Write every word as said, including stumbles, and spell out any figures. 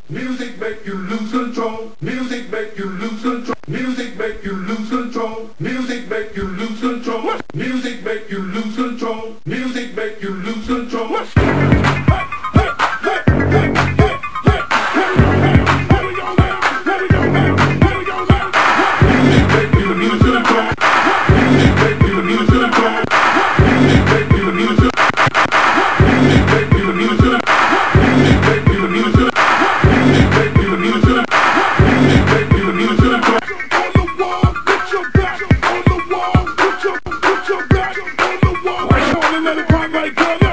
Music make you lose control. Music make you lose control. Music make you lose control. Music make you lose control. Music make you lose control. Music make you lose control. Let it pop like